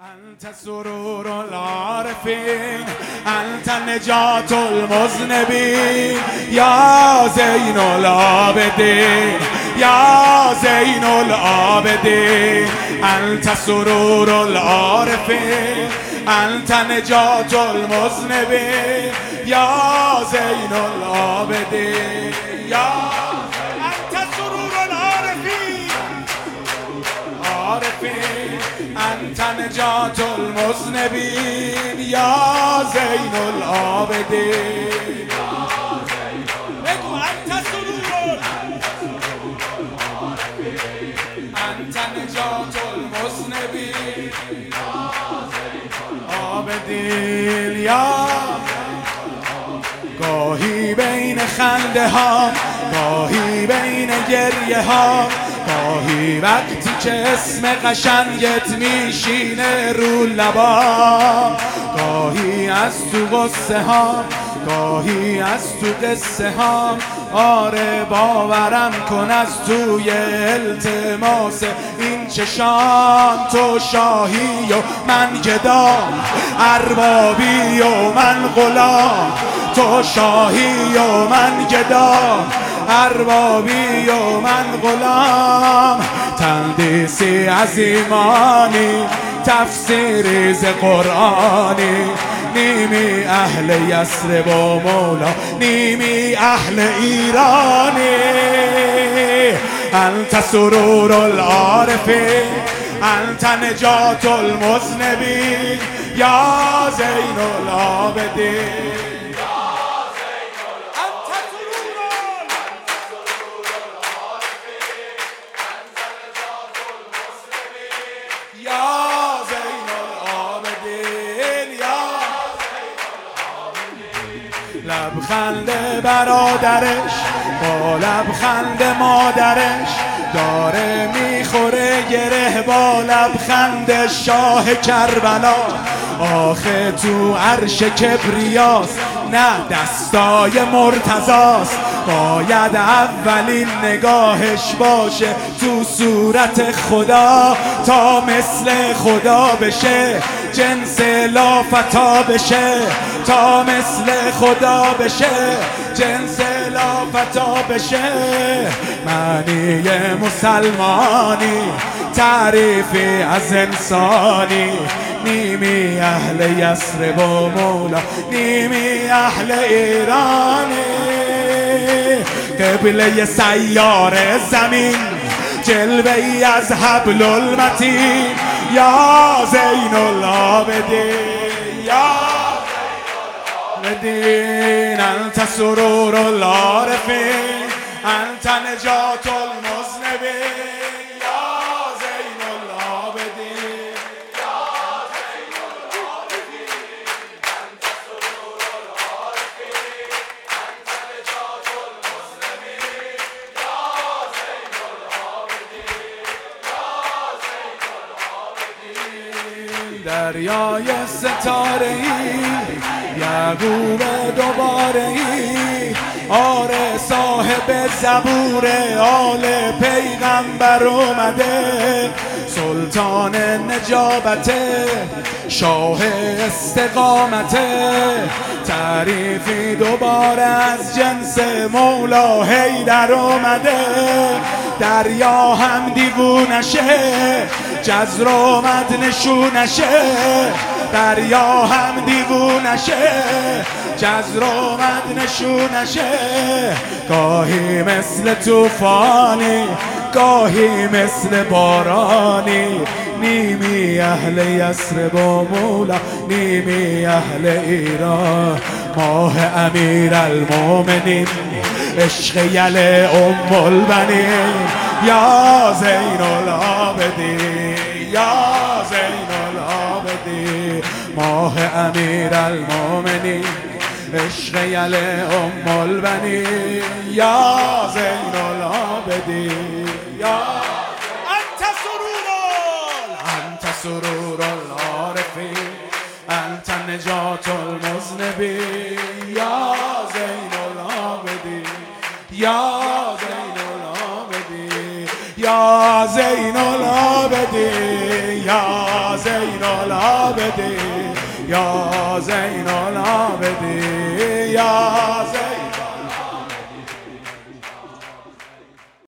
انت سرور العارفین انت نجات المذنبین یا زین العابدین یا زین العابدین انت سرور العارفین انت نجات المذنبین یا زین العابدین یا انت سرور العارفین انت نجات المذنبین یا زین العابدین بگو انت سرور انت نجات المذنبین عابدین یا گاهی بین خنده ها گاهی بین گریه ها گاهی وقتی که اسم قشنگت میشینه رو لبا گاهی از تو غصه ها گاهی از تو قصه ها آره باورم کن از توی التماس این چشان تو شاهی و من گدا اربابی و من غلام تو شاهی و من گدا اربابی و من غلام تندیسی از ایمانی تفسیری ز قرآنی نیمی اهل یثرب و مولا نیمی اهل ایرانی انت سرور العارفین انت نجات المذنبین یا زین العابدین لبخند برادرش با لبخند مادرش داره میخوره گره با لبخند شاه کربلا آخه تو عرش کبریاست نه دستای مرتضاست باید اولین نگاهش باشه تو صورت خدا تا مثل خدا بشه جنس لافتا بشه تا مثل خدا بشه جنس لافتا بشه معنی مسلمانی تعریفی از انسانی نیمی اهل یثرب و مولا نیمی اهل ایرانی قبله سیاره زمین جلوه ای از حبل المتین یا زین العابدین یا مدین انت سرور العارفین انت نجات المذنبین یا زین العابدین یا زین العابدین انت سرور العارفین انت نجات المذنبین یا زین العابدین یا زین العابدین دریای ستاره‌ای یعقوب دوباره ای آره صاحب زبور آل پیغمبر اومده سلطان نجابت شاه استقامت تعریفی دوباره از جنس مولا حیدر اومده دریا هم دیوونشه جزر اومد نشونشه دریا هم دیوونشه جزر اومد نشونشه گاهی مثل توفانی گاهی مثل بارانی نیمی اهل یثرب و مولا نیمی اهل ایران ماه امیر المومنین عشق یل ام البنین یا زین العابدین یا زین العابدین ماه امیر المومنین عشق یل ام البنین یا زین العابدین یا انت سرور العارفین انت نجات المذنبین یا زین العابدین یا زین العابدین یا زین العابدین یا زین زین العابدین یا زین العابدین یا